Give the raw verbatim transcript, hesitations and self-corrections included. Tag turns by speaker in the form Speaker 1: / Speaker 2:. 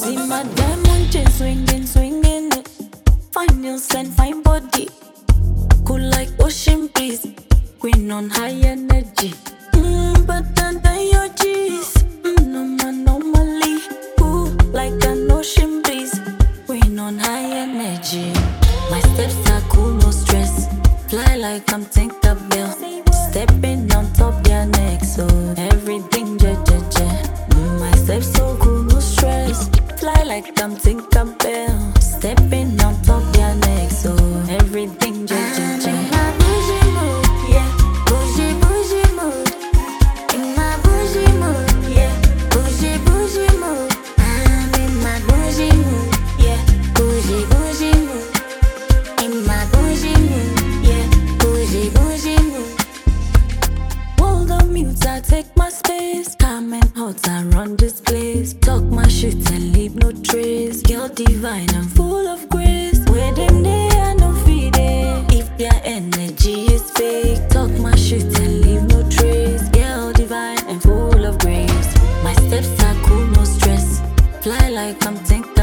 Speaker 1: See my diamond chain swinging, swinging it. Fine nails and fine body. Cool like ocean breeze. Queen on high energy. Mm, but under your G's. Mm, no man normally. Ooh, like an ocean breeze. Queen on high energy. My steps are cool, no stress. Fly like I'm Tinkerbell. Stepping on top their neck, so everything je je je. Mm, my steps so cool, no stress. Fly like I'm Tinkerbell. Stepping on top their neck, so everything je je je. In my bougie mood, yeah, bougie bougie mood. In my bougie mood, yeah, bougie bougie mood. I'm in my bougie mood, yeah, bougie bougie mood. In my bougie mood, yeah, bougie bougie mood. World of mute, I take my space. Calm and hot, I run this place. Talk my shit and leave no trace. Girl divine and full of grace. Where them they are no feed it. If their energy is fake, talk my shit and leave no trace. Girl divine and full of grace. My steps are cool, no stress. Fly like I'm thinking.